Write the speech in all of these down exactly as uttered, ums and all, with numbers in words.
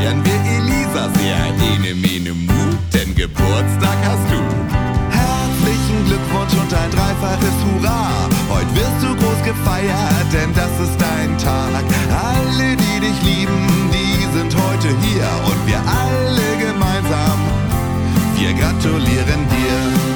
feiern wir Elisa sehr. Ene, mene, mu, denn Geburtstag hast du. Herzlichen Glückwunsch und ein dreifaches Hurra. Heute wirst du groß gefeiert, denn das ist dein Tag. Alle, die dich lieben, die sind heute hier. Und wir alle gemeinsam, wir gratulieren dir.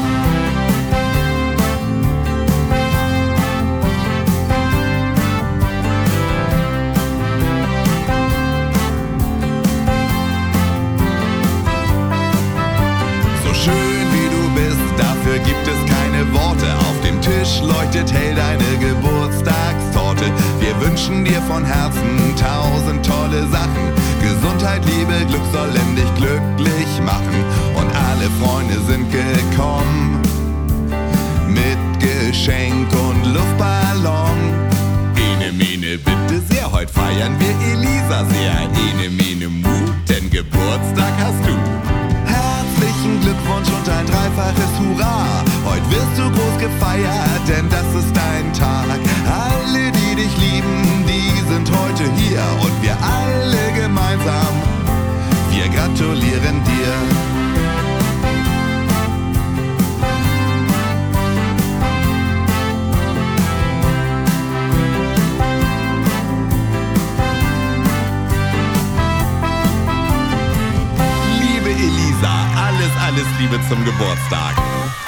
Schön wie du bist, dafür gibt es keine Worte. Auf dem Tisch leuchtet hell deine Geburtstagstorte. Wir wünschen dir von Herzen tausend tolle Sachen. Gesundheit, Liebe, Glück sollen dich glücklich machen. Und alle Freunde sind gekommen mit Geschenk und Luftballon. Ene, mene, bitte sehr, heute feiern wir Elisa sehr. Ene, mene, mu, denn Geburtstag hast du. Herzlichen Glückwunsch und ein dreifaches Hurra. Heute wirst du groß gefeiert, denn das ist dein Tag. Alle, die dich lieben, die sind heute hier. Und wir alle gemeinsam, wir gratulieren dir. Elisa, alles, alles Liebe zum Geburtstag.